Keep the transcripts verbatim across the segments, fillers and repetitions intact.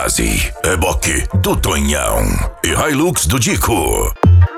Kamikaze, reboque do Tonhão e Hilux do Dico.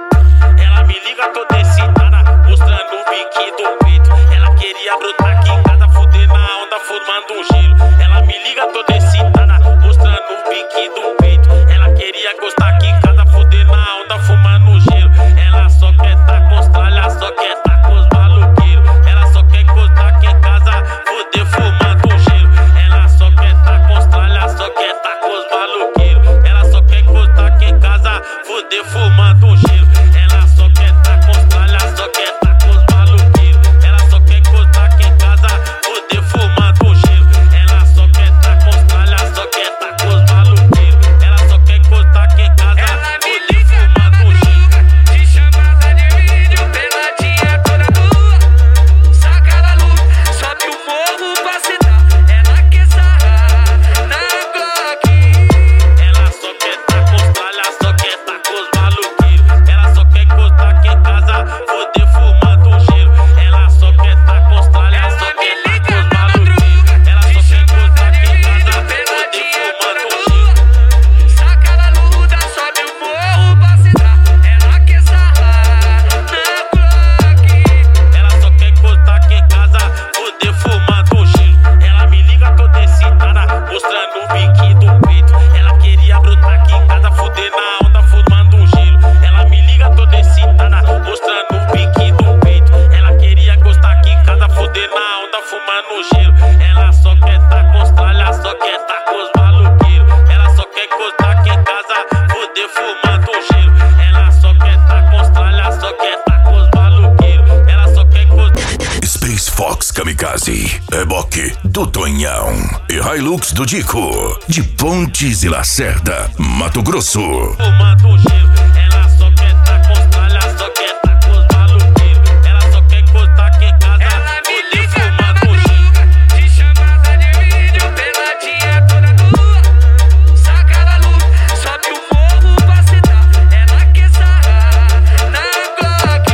Ela me liga toda excitada, mostrando o biquinho do peito. Ela queria brotar aqui em casa, fuder na onda, formando um gelo. Ela me liga toda excitada, mostrando o biquinho do peito. Ela queria gostar aqui em casa, fuder na onda, fumando um gelo. Ela só quer tá com os tralha, só quer tá com os maluqueiros. Ela só quer gostar aqui em casa, fuder fumando um gelo. Ela só quer tá com os tralha, só quer tá com os maluqueiros. Ela só quer gostar aqui em casa, fuder fumando um gelo. Ela só quer tá com os tralha, só quer tá com os maluqueiros. Ela só quer gostar aqui em casa, fuder fumando um gelo. Ela só quer tá com os tralha, só quer tá com os maluqueiros. Ela só quer gostar aqui em casa, fuder fumando um gelo. De chamada de vídeo, peladinha toda nua. Saca da luz, sobe o morro pra citar. Ela quer sarrar na Glock. Ela só quer tá com os tralha, só quer tá com os maluqueiros. Ela só quer gostar aqui em casa, fuder fumando um gelo. Ela só quer tá com os tralha, só quer tá com os maluqueiros. Ela só quer gostar aqui em casa, fuder fumando um gelo. Saca da luta, sobe o morro pra citar. Ela quer sarrar na Glock. Ela só quer gostar aqui em casa, fuder fumando um gelo. Ela me liga toda excitada, mostrando o biquinho do peito. Ela queria brotar aqui em casa, fuder na onda, fumando um gelo. Ela me liga toda excitada, mostrando o biquinho do peito. Ela queria gostar aqui em casa, fuder na onda, fumando um gelo. Ela só quer tá com os tralha, só quer tá com os maluqueiros. Ela só quer gostar aqui em casa, fuder fumando um gelo. Ela só quer tá com os tralha, só quer tá com os maluqueiros. Ela só quer gostar. Space Fox Kamikaze, reboque do Tonhão e Hilux do Dico, de Pontes e Lacerda, Mato Grosso. Fumando um gelo. Ela só quer tá com os tralha, só quer tá com os maluqueiros. Ela só quer gostar aqui em casa, Ela me fuder liga fumando um gelo. madruga, de chamada de vídeo, peladinha toda nua. Saca da luz, sobe o morro pra citar. Ela quer sarrar na Glock.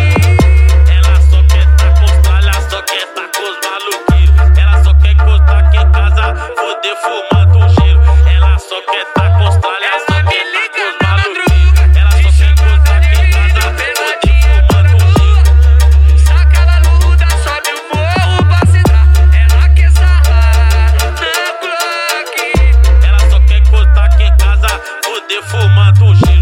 Ela só quer tá com os tralha, só quer tá com os maluqueiros. Ela só quer gostar aqui em casa, fuder fumando um gelo. Ela só quer tá com os tralha, só Ela me quer tá com liga os maluqueiros. madruga, Ela de só quer gostar chamada aqui de em casa, vídeo, fuder peladinha fumando toda um gelo. nua. Saca da luta, sobe o morro pra citar. Ela quer sarrar na Glock. Ela só quer gostar aqui em casa, fuder fumando um gelo.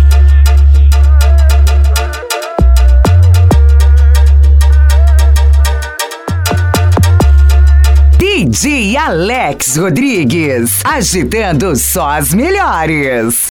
D J Alex Rodrigues, agitando só as melhores.